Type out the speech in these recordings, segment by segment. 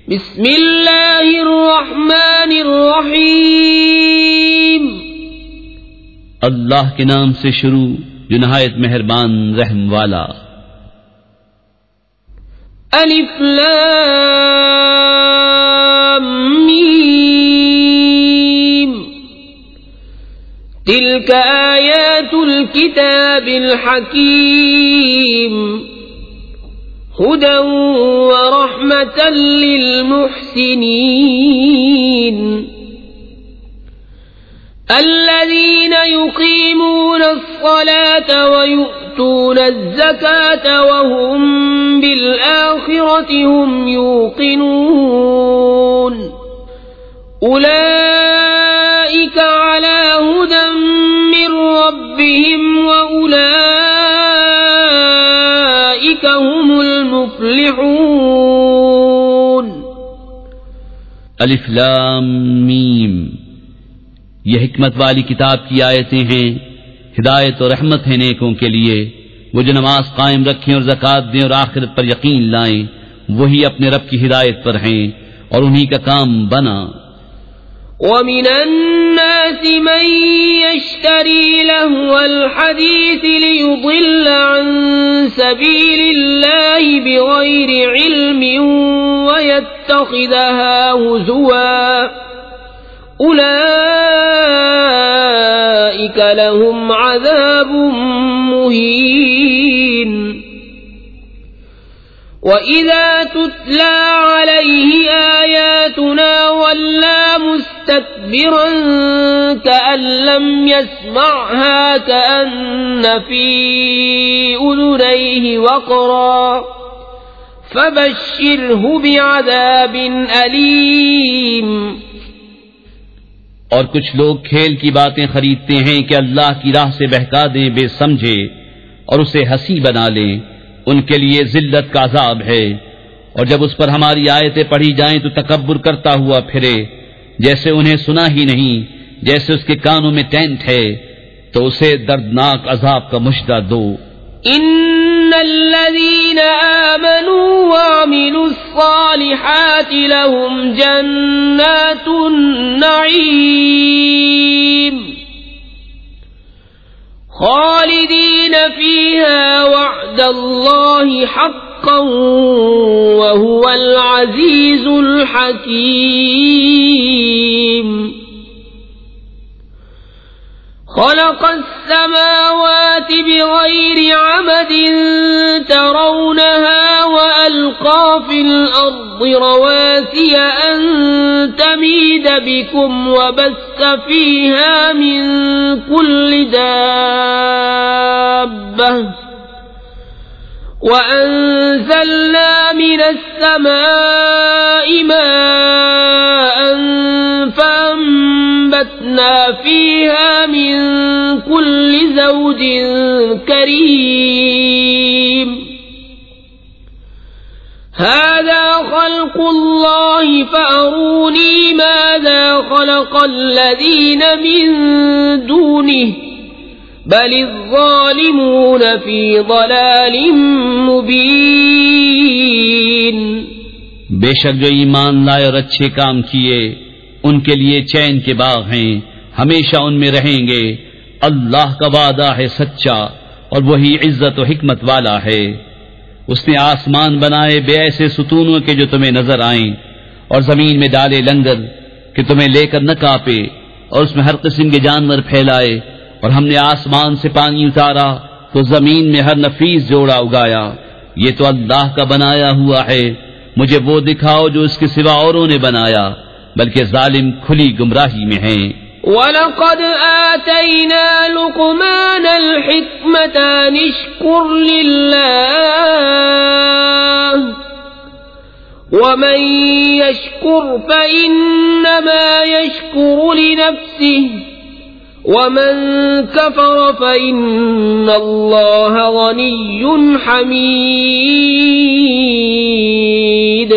بسم اللہ الرحمن الرحیم اللہ کے نام سے شروع جو نہایت مہربان رحم والا. الف لام میم تلک آیات الكتاب الحکیم هدى ورحمة للمحسنين الذين يقيمون الصلاة ويؤتون الزكاة وهم بالآخرة هم يوقنون أولئك على هدى من ربهم وأولئك هم المفلحون. الف لام میم یہ حکمت والی کتاب کی آیتیں ہیں، ہدایت اور رحمت ہے نیکوں کے لیے، وہ جو نماز قائم رکھیں اور زکوٰۃ دیں اور آخرت پر یقین لائیں، وہی اپنے رب کی ہدایت پر ہیں اور انہی کا کام بنا. وَمِنَ النَّاسِ مَن يَشْتَرِي لَهْوَ الْحَدِيثِ لِيُضِلَّ عَن سَبِيلِ اللَّهِ بِغَيْرِ عِلْمٍ وَيَتَّخِذَهَا هُزُوًا أُولَئِكَ لَهُمْ عَذَابٌ مُهِينٌ. وَإِذَا تُتْلَى عَلَيْهِ آيَاتُنَا وَلَّى مُسْتَكْبِرًا كَأَن لَّمْ يَسْمَعْهَا كَأَنَّ فِي أُذُنَيْهِ وَقْرًا فَبَشِّرْهُ بِعَذَابٍ أَلِيمٍ. اور کچھ لوگ کھیل کی باتیں خریدتے ہیں کہ اللہ کی راہ سے بہکا دیں بے سمجھے اور اسے ہنسی بنا لیں، ان کے لیے ذلت کا عذاب ہے. اور جب اس پر ہماری آیتیں پڑھی جائیں تو تکبر کرتا ہوا پھرے، جیسے انہیں سنا ہی نہیں، جیسے اس کے کانوں میں ٹینٹ ہے، تو اسے دردناک عذاب کا مژدہ دو. ان الذين آمنوا وعملوا الصالحات لهم جنات النعيم خالدين فيها وعد الله حقا وهو العزيز الحكيم. خلق السماوات بغير عمد ترونها وألقى في الأرض رواسي أن تميد بكم وبث فيها من كل دابة وأنزلنا من السماء ماء فأنبتنا فيها من كل زوج كريم. هذا خلق الله فأروني ماذا خلق الذين من دونه بل الظالمون في ضلال مبين. بے شک جو ایمان لائے اور اچھے کام کیے ان کے لیے چین کے باغ ہیں، ہمیشہ ان میں رہیں گے. اللہ کا وعدہ ہے سچا اور وہی عزت و حکمت والا ہے. اس نے آسمان بنائے بے ایسے ستونوں کے جو تمہیں نظر آئیں، اور زمین میں ڈالے لنگر کہ تمہیں لے کر نہ کانپے، اور اس میں ہر قسم کے جانور پھیلائے. اور ہم نے آسمان سے پانی اتارا تو زمین میں ہر نفیس جوڑا اگایا. یہ تو اللہ کا بنایا ہوا ہے، مجھے وہ دکھاؤ جو اس کے سوا اوروں نے بنایا، بلکہ ظالم کھلی گمراہی میں ہیں. وَلَقَدْ آتَيْنَا لُقْمَانَ الْحِكْمَةَ أَنِ اشْكُرْ لِلَّهِ وَمَن يَشْكُرْ فَإِنَّمَا يَشْكُرُ لِنَفْسِهِ وَمَن كَفَرَ فَإِنَّ اللَّهَ غَنِيٌّ حَمِيدٌ.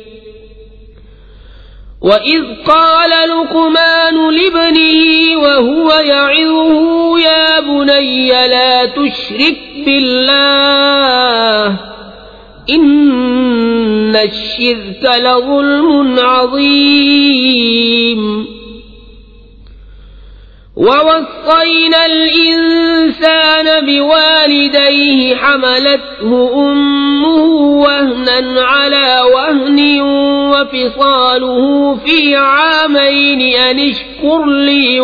وَإِذْ قَالَ لُقْمَانُ لِابْنِهِ وَهُوَ يَعِظُهُ يَا بُنَيَّ لَا تُشْرِكْ بِاللَّهِ إن الشرك لظلم عظيم ووصينا الإنسان بوالديه حملته أمه وهنا على وهن وفصاله في عامين أن اشكر لي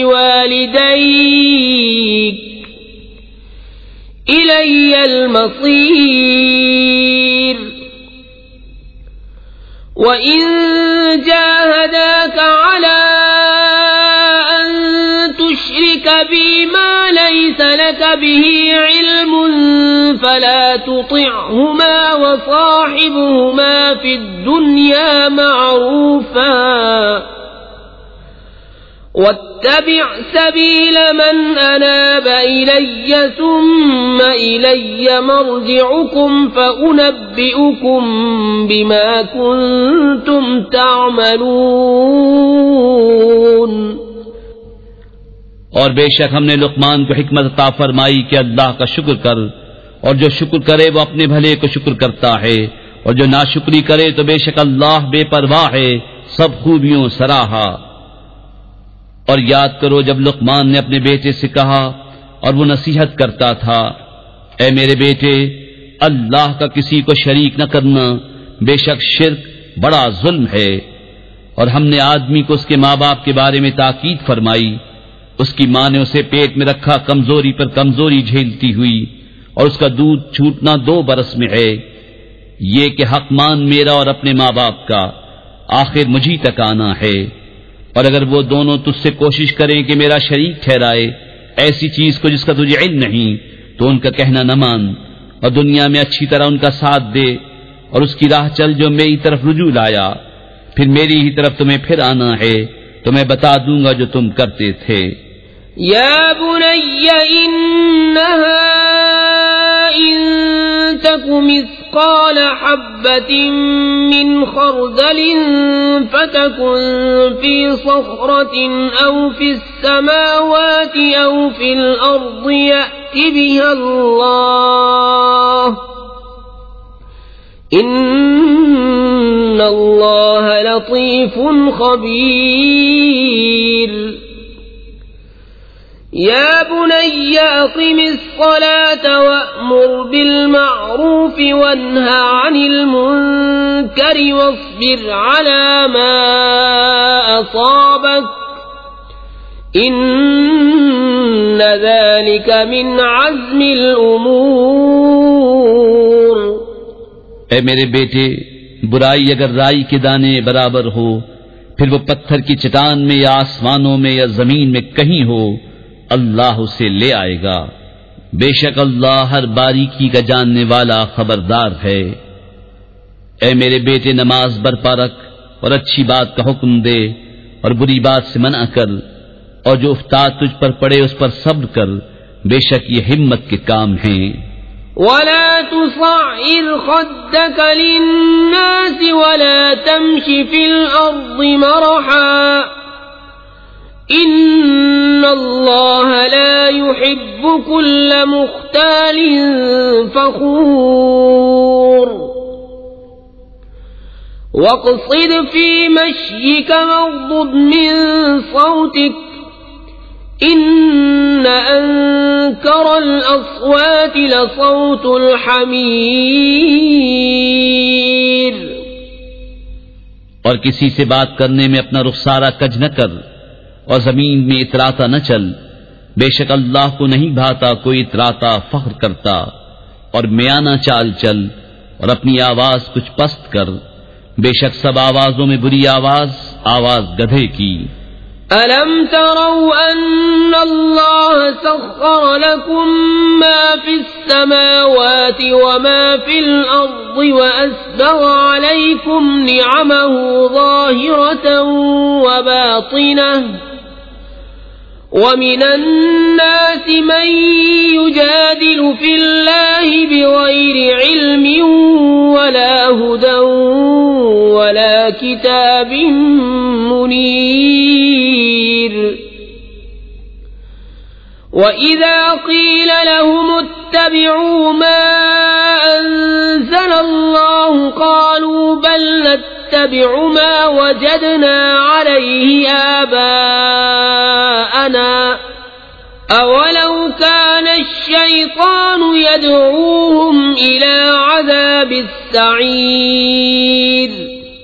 ولوالديك إلي المصير وإن جاهداك على تشرك بي ما ليس لك به علم فلا تطعهما وصاحبهما في الدنيا معروفا واتبع سبيل من أناب إلي ثم إلي مرجعكم فأنبئكم بما كنتم تعملون. اور بے شک ہم نے لقمان کو حکمت عطا فرمائی کہ اللہ کا شکر کر، اور جو شکر کرے وہ اپنے بھلے کو شکر کرتا ہے، اور جو ناشکری کرے تو بے شک اللہ بے پرواہ ہے، سب خوبیوں سراہا. اور یاد کرو جب لقمان نے اپنے بیٹے سے کہا اور وہ نصیحت کرتا تھا، اے میرے بیٹے، اللہ کا کسی کو شریک نہ کرنا، بے شک شرک بڑا ظلم ہے. اور ہم نے آدمی کو اس کے ماں باپ کے بارے میں تاکید فرمائی. اس کی ماں نے اسے پیٹ میں رکھا کمزوری پر کمزوری جھیلتی ہوئی، اور اس کا دودھ چھوٹنا 2 برس میں ہے. یہ کہ حق مان میرا اور اپنے ماں باپ کا، آخر مجھی تک آنا ہے. اور اگر وہ دونوں تجھ سے کوشش کریں کہ میرا شریک ٹھہرائے ایسی چیز کو جس کا تجھے علم نہیں، تو ان کا کہنا نہ مان، اور دنیا میں اچھی طرح ان کا ساتھ دے، اور اس کی راہ چل جو میری طرف رجوع لایا. پھر میری ہی طرف تمہیں پھر آنا ہے تو میں بتا دوں گا جو تم کرتے تھے. يا بني إنها إن تك مثقال حبة من خردل فتكن في صخرة أو في السماوات أو في الأرض يأت بها الله إن الله لطيف خبير. يا بني أقم الصلاة وأمر بالمعروف وانه عن المنكر واصبر على ما أصابك إن ذلك من عزم الأمور. اے میرے بیٹے، برائی اگر رائی کے دانے برابر ہو، پھر وہ پتھر کی چٹان میں یا آسمانوں میں یا زمین میں کہیں ہو، اللہ اسے لے آئے گا. بے شک اللہ ہر باریکی کا جاننے والا خبردار ہے. اے میرے بیٹے، نماز برپا رکھ اور اچھی بات کا حکم دے اور بری بات سے منع کر، اور جو افتاد تجھ پر پڑے اس پر صبر کر، بے شک یہ ہمت کے کام ہیں. ولا تصعر خدك للناس ولا تمش في الأرض مرحا إن الله لا يحب كل مختال فخور. واقصد في مشيك واغضض من صوتك إن أنكر الأصوات لصوت الحمير. اور کسی سے بات کرنے میں اپنا رخسارہ کج نہ کر اور زمین میں اتراتا نہ چل، بے شک اللہ کو نہیں بھاتا کوئی اتراتا فخر کرتا. اور میانہ چال چل اور اپنی آواز کچھ پست کر، بے شک سب آوازوں میں بری آواز گدھے کی. أَلَمْ تَرَوْا أَنَّ اللَّهَ سَخَّرَ لَكُم مَّا فِي السَّمَاوَاتِ وَمَا فِي الْأَرْضِ وَأَسْبَغَ عَلَيْكُمْ نِعَمَهُ ظَاهِرَةً وَبَاطِنَةً وَمِنَ النَّاسِ مَن يُجَادِلُ فِي اللَّهِ بِغَيْرِ عِلْمٍ وَلَا هُدًى وَلَا كِتَابٍ مُنِيرٍ. وَإِذَا قِيلَ لَهُمُ اتبعوا ما أنزل الله قالوا بل نتبع ما وجدنا عليه آباءنا أولو كان الشيطان يدعوهم إلى عذاب السعير.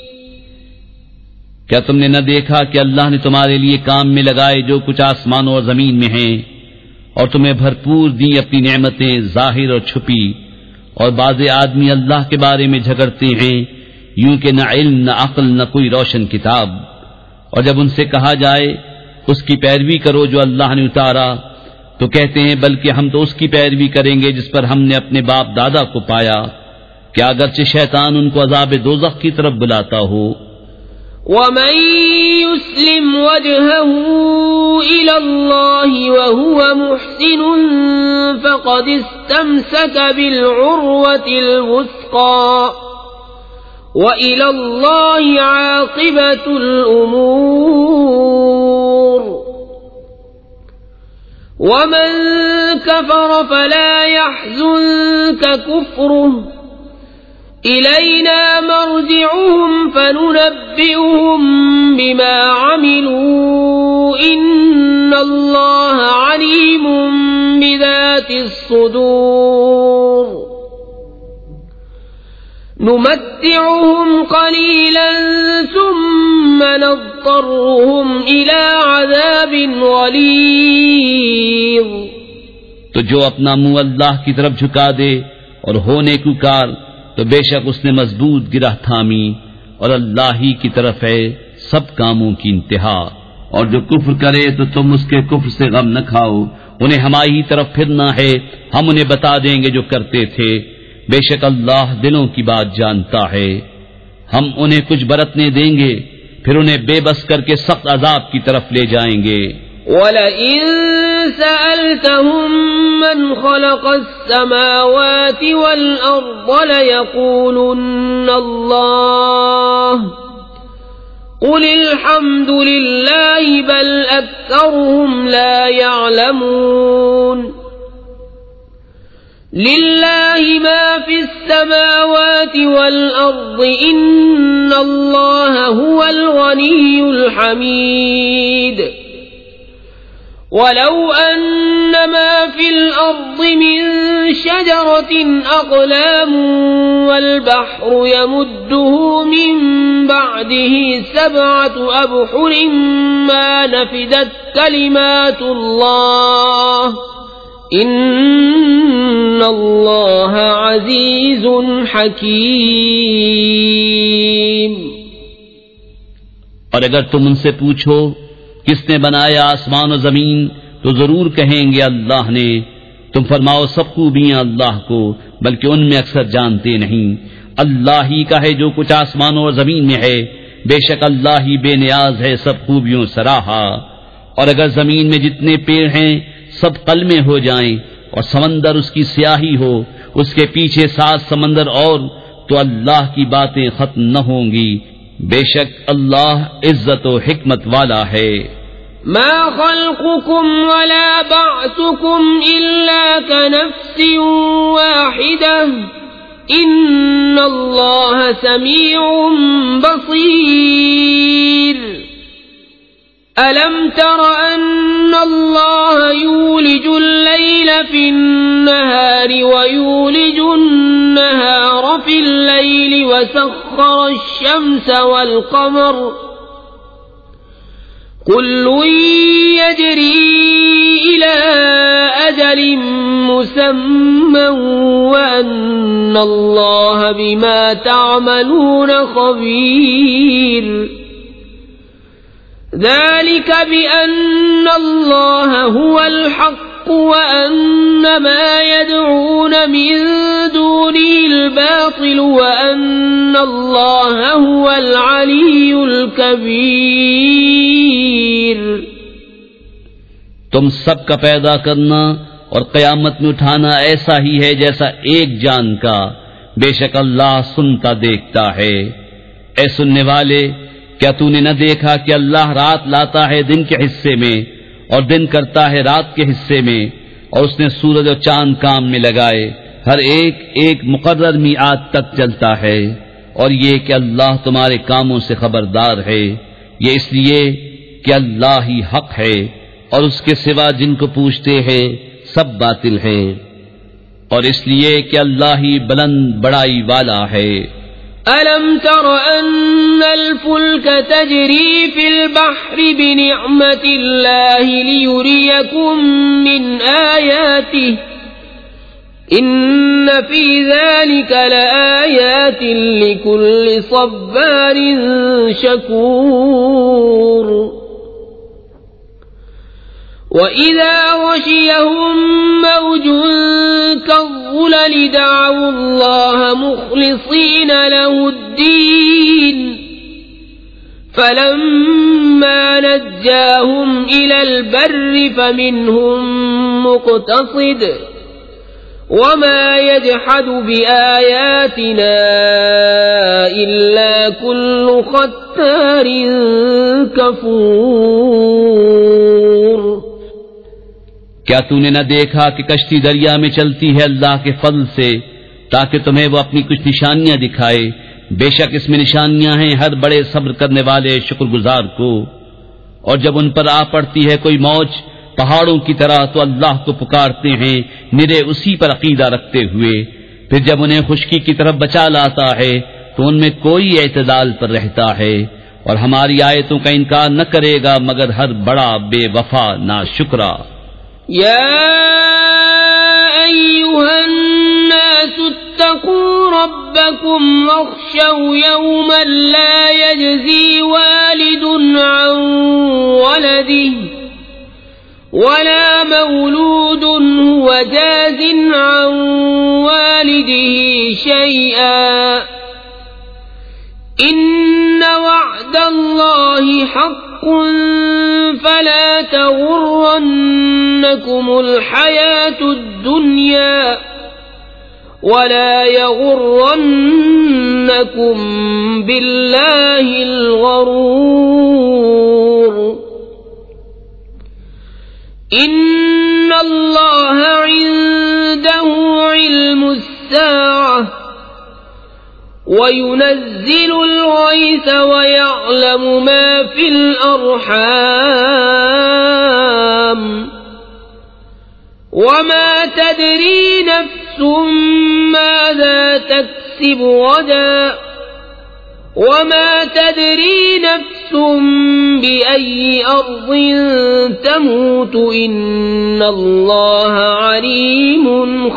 کیا تم نے نہ دیکھا کہ اللہ نے تمہارے لیے کام میں لگائے جو کچھ آسمانوں اور زمین میں ہیں، اور تمہیں بھرپور دی اپنی نعمتیں ظاہر اور چھپی، اور بعض آدمی اللہ کے بارے میں جھگڑتے ہیں یوں کہ نہ علم نہ عقل نہ کوئی روشن کتاب، اور جب ان سے کہا جائے اس کی پیروی کرو جو اللہ نے اتارا تو کہتے ہیں بلکہ ہم تو اس کی پیروی کریں گے جس پر ہم نے اپنے باپ دادا کو پایا، کیا اگرچہ شیطان ان کو عذاب دوزخ کی طرف بلاتا ہو. ومن يسلم وجهه إلى الله وهو محسن فقد استمسك بالعروة الوثقى وإلى الله عاقبة الأمور. ومن كفر فلا يحزنك كفره إلينا مرجعهم فننبئهم بما عملوا إن الله عليم بذات الصدور. نمتعهم قليلا ثم نضطرهم إلى عذاب غليظ. تو جو اپنا منہ اللہ کی طرف جھکا دے اور ہونے کو کار تو بے شک اس نے مضبوط گرہ تھامی، اور اللہ ہی کی طرف ہے سب کاموں کی انتہا. اور جو کفر کرے تو تم اس کے کفر سے غم نہ کھاؤ، انہیں ہماری ہی طرف پھرنا ہے، ہم انہیں بتا دیں گے جو کرتے تھے، بے شک اللہ دلوں کی بات جانتا ہے. ہم انہیں کچھ برتنے دیں گے پھر انہیں بے بس کر کے سخت عذاب کی طرف لے جائیں گے. وَلَئِن سَأَلْتَهُم مَّنْ خَلَقَ السَّمَاوَاتِ وَالْأَرْضَ لَيَقُولُنَّ اللَّهُ قُلِ الْحَمْدُ لِلَّهِ بَلْ أَكْثَرُهُمْ لَا يَعْلَمُونَ. لِلَّهِ مَا فِي السَّمَاوَاتِ وَالْأَرْضِ إِنَّ اللَّهَ هُوَ الْغَنِيُّ الْحَمِيدُ. وَلَوْ أَنَّ مَا فِي الْأَرْضِ مِن شَجَرَةٍ أَقْلَامٌ وَالْبَحْرُ يَمُدُّهُ مِن بَعْدِهِ 7 أَبْحُرٍ مَّا نَفِدَتْ كَلِمَاتُ اللَّهِ إِنَّ اللَّهَ عَزِيزٌ حَكِيمٌ. اور اگر تم ان سے پوچھو کس نے بنایا آسمان و زمین تو ضرور کہیں گے اللہ نے. تم فرماؤ سب خوبیاں اللہ کو، بلکہ ان میں اکثر جانتے نہیں. اللہ ہی کا ہے جو کچھ آسمانوں اور زمین میں ہے، بے شک اللہ ہی بے نیاز ہے سب خوبیوں سراہا. اور اگر زمین میں جتنے پیڑ ہیں سب قلمیں ہو جائیں اور سمندر اس کی سیاہی ہو، اس کے پیچھے 7 سمندر اور، تو اللہ کی باتیں ختم نہ ہوں گی. بے شک اللہ عزت و حکمت والا ہے. ما خلقكم ولا بعثكم إلا كنفس واحدة إن الله سميع بصير. ألم تر أن الله يولج الليل في النهار ويولج النهار في الليل وسخر الشمس والقمر كل يجري إلى أجل مسمى وأن الله بما تعملون خبير. ذلك بأن الله هو الحق وأن ما يدعون من دونه الباطل وأن الله هو العلي الكبير. تم سب کا پیدا کرنا اور قیامت میں اٹھانا ایسا ہی ہے جیسا ایک جان کا، بے شک اللہ سنتا دیکھتا ہے. اے سننے والے، کیا تو نے نہ دیکھا کہ اللہ رات لاتا ہے دن کے حصے میں اور دن کرتا ہے رات کے حصے میں، اور اس نے سورج اور چاند کام میں لگائے، ہر ایک ایک مقرر میعاد تک چلتا ہے، اور یہ کہ اللہ تمہارے کاموں سے خبردار ہے، یہ اس لیے کہ اللہ ہی حق ہے اور اس کے سوا جن کو پوچھتے ہیں سب باطل ہیں، اور اس لیے کہ اللہ ہی بلند بڑائی والا ہے۔ أَلَمْ تَرَ أَنَّ الْفُلْكَ تَجْرِي فِي الْبَحْرِ بِنِعْمَةِ اللَّهِ لِيُرِيَكُم مِّنْ آيَاتِهِ إِنَّ فِي ذَلِكَ لَآيَاتٍ لِكُلِّ صَبَّارٍ شَكُورٍ وَإِذَا غَشِيَهُم مَّوْجٌ كَالظُّلَلِ دَعَوُا اللَّهَ مُخْلِصِينَ لَهُ الدِّينَ فَلَمَّا نَجَّاهُمْ إِلَى الْبَرِّ فَمِنْهُم مُّقْتَصِدٌ وَمَا يَجْحَدُ بِآيَاتِنَا إِلَّا كُلُّ خَتَّارٍ كَفُورٍ۔ کیا تو نے نہ دیکھا کہ کشتی دریا میں چلتی ہے اللہ کے فضل سے تاکہ تمہیں وہ اپنی کچھ نشانیاں دکھائے؟ بے شک اس میں نشانیاں ہیں ہر بڑے صبر کرنے والے شکر گزار کو۔ اور جب ان پر آ پڑتی ہے کوئی موج پہاڑوں کی طرح تو اللہ کو پکارتے ہیں نرے اسی پر عقیدہ رکھتے ہوئے، پھر جب انہیں خشکی کی طرف بچا لاتا ہے تو ان میں کوئی اعتدال پر رہتا ہے، اور ہماری آیتوں کا انکار نہ کرے گا مگر ہر بڑا بے وفا ناشکرا۔ يا أيها الناس اتقوا ربكم واخشوا يوما لا يجزي والد عن ولده ولا مولود هو جاز عن والده شيئا إن وعد الله حق فلا تغرنكم الحياة الدنيا ولا يغرنكم بالله الغرور إن الله عنده علم الساعة وينزل الغيث ويعلم ما في الأرحام وما تدري نفس ماذا تكسب غدا وما تدري نفس بأي أرض تموت إن الله عليم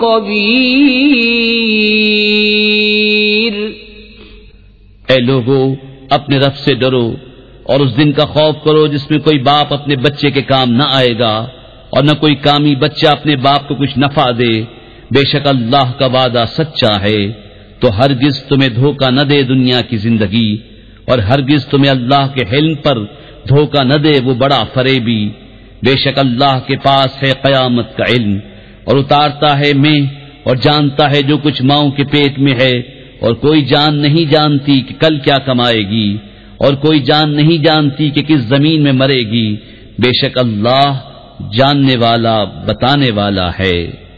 خبير۔ اے لوگو اپنے رب سے ڈرو اور اس دن کا خوف کرو جس میں کوئی باپ اپنے بچے کے کام نہ آئے گا اور نہ کوئی کامی بچہ اپنے باپ کو کچھ نفع دے۔ بے شک اللہ کا وعدہ سچا ہے، تو ہرگز تمہیں دھوکہ نہ دے دنیا کی زندگی، اور ہرگز تمہیں اللہ کے حلم پر دھوکہ نہ دے وہ بڑا فریبی۔ بے شک اللہ کے پاس ہے قیامت کا علم، اور اتارتا ہے میں اور جانتا ہے جو کچھ ماؤں کے پیٹ میں ہے، اور کوئی جان نہیں جانتی کہ کل کیا کمائے گی، اور کوئی جان نہیں جانتی کہ کس زمین میں مرے گی۔ بے شک اللہ جاننے والا بتانے والا ہے۔